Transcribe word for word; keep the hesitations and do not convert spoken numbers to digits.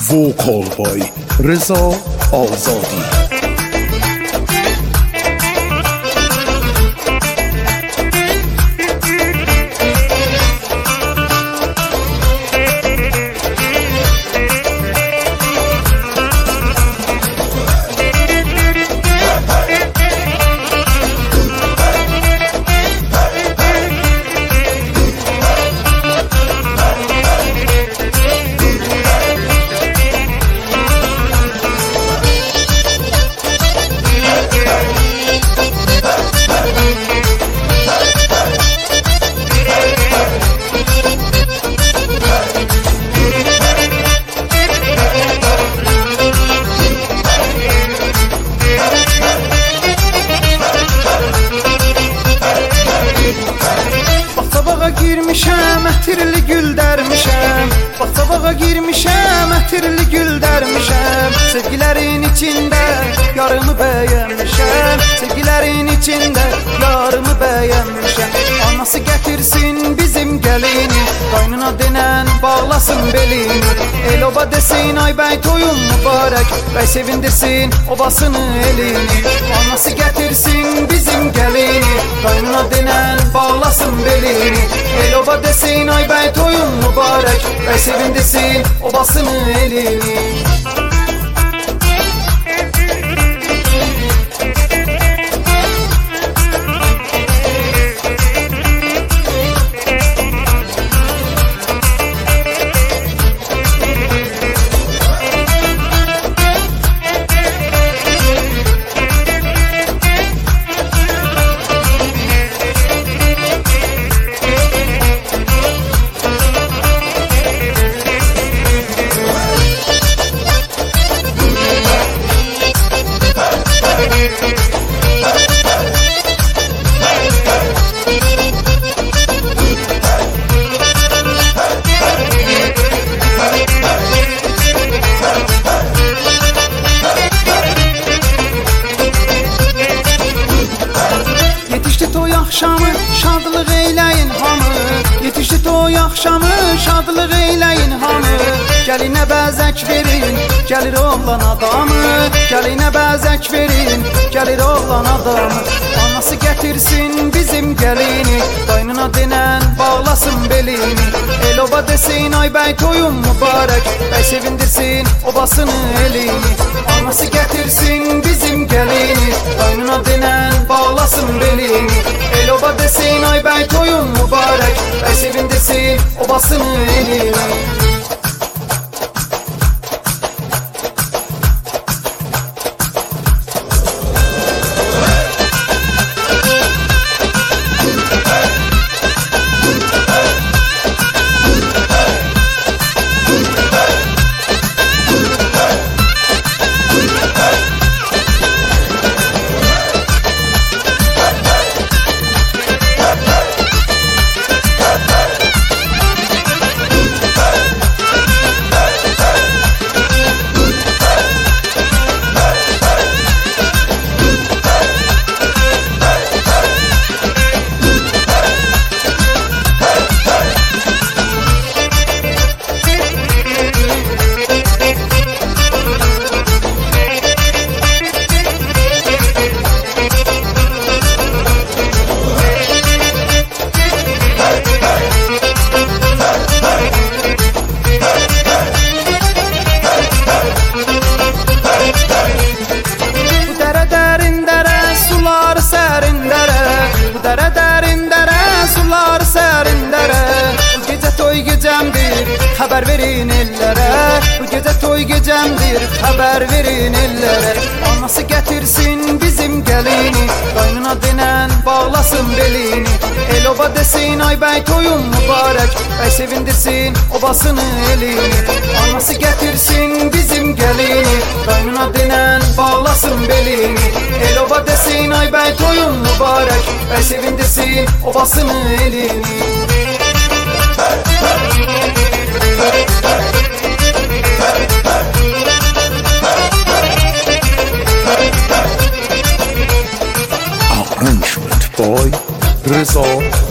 Vocal by Reza Azadi. Girmişəm, ətirli gül dərmişəm. Baxçabağa girmişəm, ətirli gül dərmişəm. Sevgilərin içində yarımı bəyənmişəm. Sevgilərin içində yarımı bəyənmişəm. Anası gətirsin bizim gəlini, qaynına denən bağlasın belini. El oba desin ay bəy toyun mübarək, bəy sevindirsin obasını elini. Anası gətirsin bizim gəlini, qaynına denən bağlasın belini. El oba desin ay bəy toyun mübarək, bəy sevindirsin obasını elini. Yetişdi toy axşamı, şadlıq eyləyin hamı. Yetişdi toy axşamı, şadlıq eyləyin hamı. Gəlinə bəzək verin, gəlir oğlan adamı. Gəlinə bəzək verin, gəlir oğlan adamı. Anası gətirsin bizim gəlini, qaynına denən bağlasın belini. El oba desin ay bəy toyun mübarək, bəy sevindirsin obasını elini. Anası gətirsin bizim gəlini, qaynına denən bağlasın belini. El oba desin ay bəy toyun mübarək, bəy sevindirsin obasını elini. Dərə dərin dərə, sular sərin dərə. Bu gecə toy gecəmdir, xəbər verin ellərə. Bu gecə toy gecəmdir, xəbər verin ellərə. Anası gətirsin bizim gəlini, qaynına denən bağlasın belini. El oba desin ay bəy toyun mübarək, bəy sevindirsin obasını elini. Anası gətirsin bizim gəlini, qaynına denən bağlasın belini. El oba desin ay bəy toyun mübarək, bəy sevindirsin obasını elini. Arrangement by Reza